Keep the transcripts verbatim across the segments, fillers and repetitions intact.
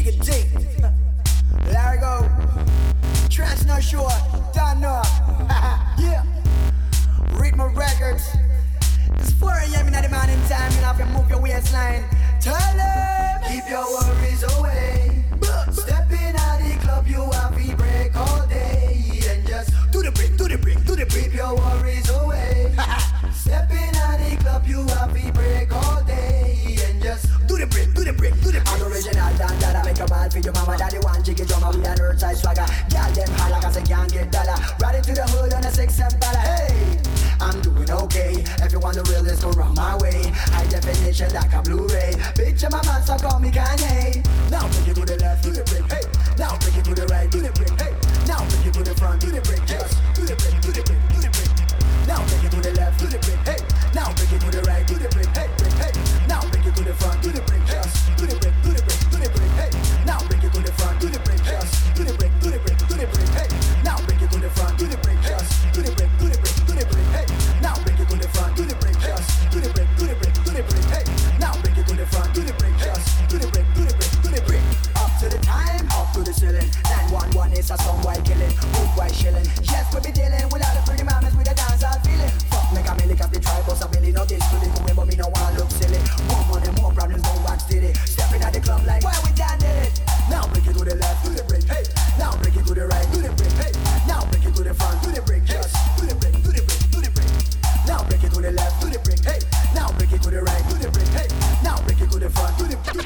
it deep. There we go. Trans no sure, don't know. Yeah. Rhythm Records. It's four a.m. in the morning time. You have to move your waistline. Tell them. Keep your worries away. Step in at the club, you have to break all day. And just do the break, do the break, do the break. Keep your worries away. Step in at the club, you have to break all day. And just do the break, do the break, do the break. I'm original dan dada, make a ball for your mama, daddy one jiggy drummer with an earth side swagger. Girl them holla cause they can't get dollar. Riding to the hood on a six and dollar. Hey, I'm doing okay. If you want the realest, go round my way. High definition like a Blu-ray. Picture my man, so call me Kanye. Now take it to the left, do the break. Hey, now take it to the right, do the break. Hey, now take it to the front, do the break. Yes, do the break, do the break, do the break. Now take it to the left, do the break. Hey, now take it to the right, do the break. Hey, break. Hey, now take it to the front, do the break. Yes, do the break, do the break, do the break. Hey, now break it to the front, do the break. Yes, do the break, do the break, do the break. Hey, now break it to the front, do the break. Yes, do the break, do the break, do the break. Hey, now break it to the front, do the break. Yes, do the break, do the break, do the break. Hey, now break it to the front, do the break. Yes, do the break, do the break, do the break. Up to the time, up to the ceiling. nine one one is a song white killing, good white shilling. Yes, we be dealing with all the pretty mamas with a dancehall feeling. Fuck me, come in, cause the tribe was a billy. No this to the cool, but me no wanna look silly. More money, more problems, don't watch steady. Stepping at the club like, why we done did it? Now break it to the left, do the break. Hey, now break it to the right, do the break. Hey, now break it to the front, do the break. Yes, do the break, do the break, do the break. Now break it to the left, do the break. Hey, now break it to the right, do the break. Hey, now break it to the front, do the break.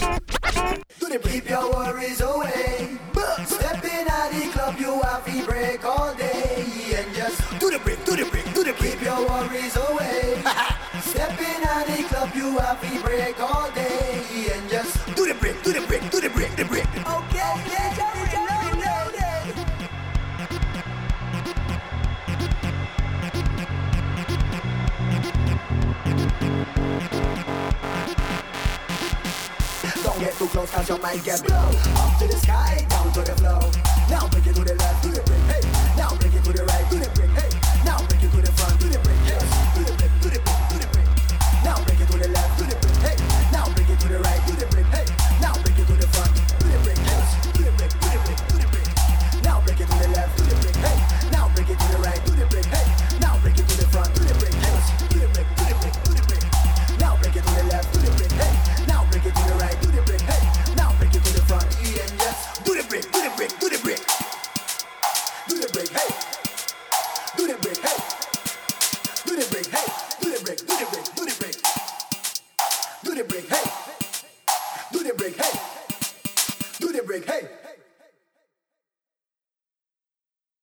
Do the break. Keep your worries away. Step in at the club, you have to break all day. And just do the break, do the break, do the break. Keep your worries away. Step in at the club, you have to break all day. And just do the break, do the break, do the break, the break. Okay, yeah, yeah, yeah, yeah, yeah. Don't get too close cause your mind get blow. Up to the sky, down to the flow. Now break it to the left, do the break. Hey, now break it to the right, do the break. Hey, now break it to the front, do the break. Yes, do the break, do the break, do the break. Now break it to the left, do the break. Hey, now break it to the right, do the break. Hey, now break it to the front, do the break. Yes, do the break, do the break, do the break. Now break it to the left, do the break. Hey, now break it to the right, do the break. Hey, now break it to the front, do the break. Yes, do the break, do the break, do the break. Now break it to the left, do the break. Hey, now break it to the right, do the break. Hey, now break it to the front, and yes, do the break, do the break, do the break. Do the break, hey. Do the break, hey. Do the break, hey. Do the break, do the break, do the break. Do the break, hey. Do the break, hey. Do the break, hey.